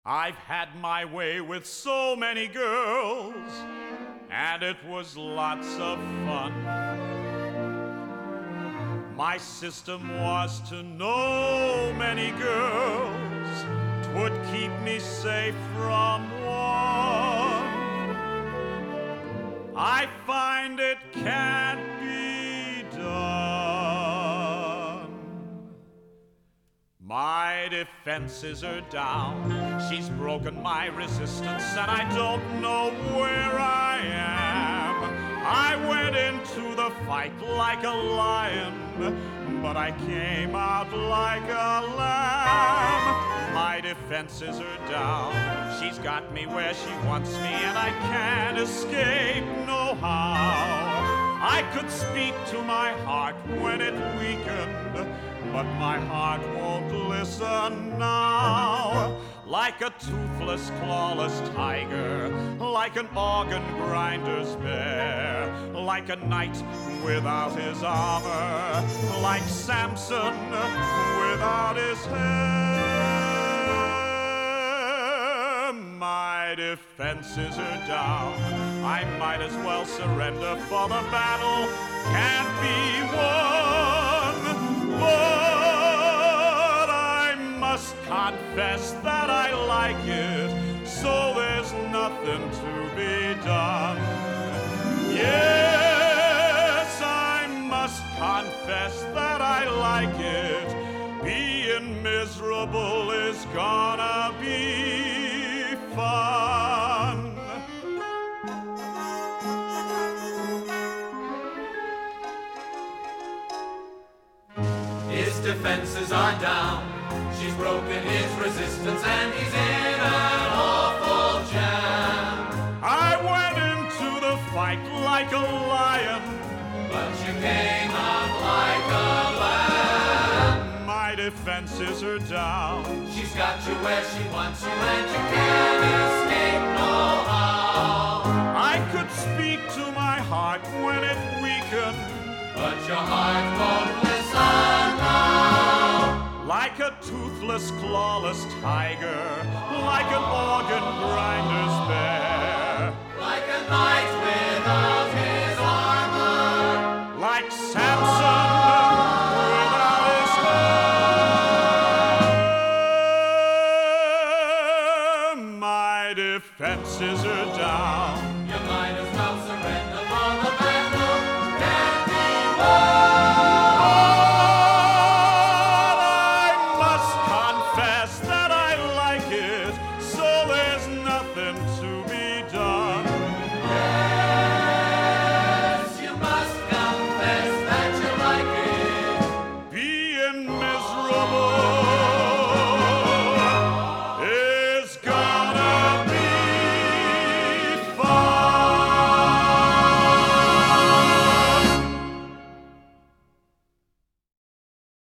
I've had my way with so many girls, and it was lots of fun. My system was to know many girls, 'twould keep me safe from one. I find it can't be done. My defenses are down, she's broken my resistance, and I don't know where I am. I went into the fight like a lion, but I came out like a lamb. My defenses are down, she's got me where she wants me, and I can't escape no how. I could speak to my heart when it weakened, but my heart won't listen now. Like a toothless, clawless tiger, like an organ grinder's bear, like a knight without his armor, like Samson without his hair. My defenses are down, I might as well surrender, for the battle can't be won. But I must confess that I like it, so there's nothing to be done. Yes, I must confess that I like it. Being miserable is gonna be fun. His defenses are down, she's broken his resistance, and he's in an awful jam. I went into the fight like a lion, but you came out like a lamb. my defenses are down. She's got you where she wants you, and you can't escape no how. I could speak to my heart when it weakened, But your heart won't listen now. like a toothless, clawless tiger, like an organ grinder's bear, Like a knight without his armor, like Samson without his hair. My defenses are down. you might as well